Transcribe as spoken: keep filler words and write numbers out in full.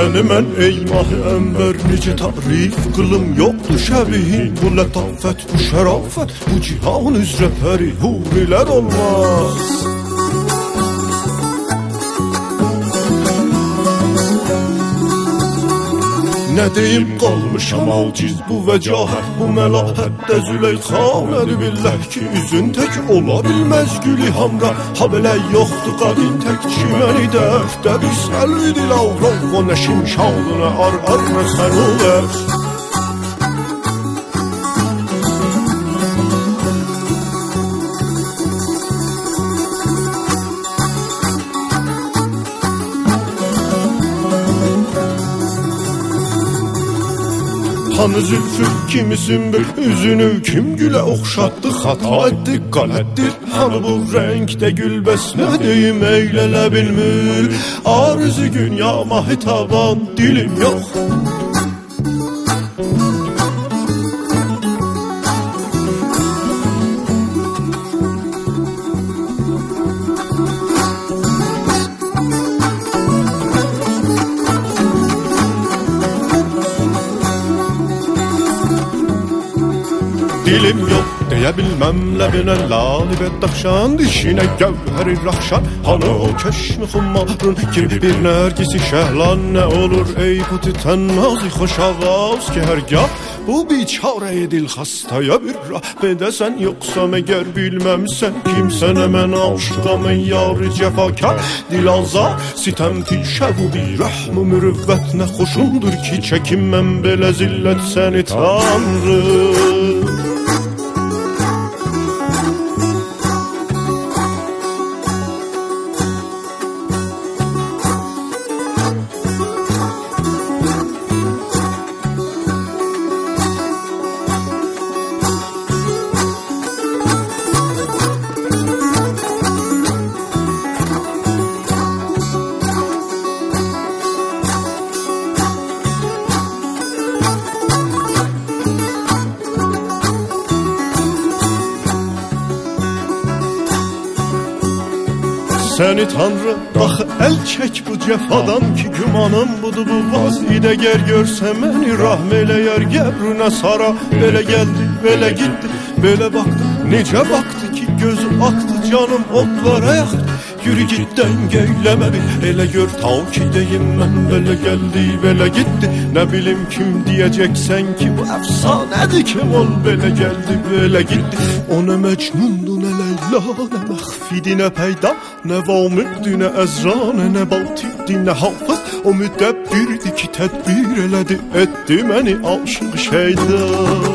Səni mən ey mah-ı ənvər necə tarif qılım yoxdur şəbihin. Bu lətafət, bu şərafət, bu cihan üzrə pəri hurilər olmaz. Nə deyim qalmışam aciz bu vəcahət, bu məlahətdə Züleyxa nədir billah ki üzün tək ola bilməz gülü hamra. Ha belə yoxdur qadın tək ki məni dəftə bir səlvi dil avrov o nə şimşadına ar ar nə sən olar. Hanı zülfü kimisin bir üzünü kim gülə oxşatdı, xata etdi, qələtdir. Hanı bu rəngdə gülbəs nə deyim eylələ bilmir. Arızı gün yağma hitaban dilim yox. Dilim yox deyə bilməm ləbinə lali və daxşan, dişinə gəvhəri raxşan. Hanı o kəşmi xummarın kimi bir nərgisi şəhlan nə olur ey bu titənnazı xoş ağaz ki hərgah bu biçarə dil xastaya bir rah bedəsən. Yoxsa məgər bilməmsən kimsənə mən aşıqam ey yarı cəfakar. Dil azar sitəm pişə bu bir rəhm-ı mürüvvət nə xoşumdur ki çəkim mən belə zillət səni tanrı. Səni tanrı baxı əl çək bu cəfadan ki gümanım budur bu vazidə gər görsə məni rahm eləyər qəbrünə sara. Belə gəldi, belə getdi, belə baxdı, necə baxdı ki gözü aktı canım otlara yaxdı. Yürü git dəngəyləmə bir, elə gör ta ki deyim mən belə gəldi, belə getdi. Nə bilim kim deyəcəksən ki bu əfsanədir kim ol belə gəldi, belə getdi. O nə məcnundu, nə Leyla, nə məxfidi, nə peyda, nə vamıqdi, nə əzranə, nə baltidi, nə hafız. O müddəbbirdi ki tədbir elədi, etdi məni aşıq şeyda.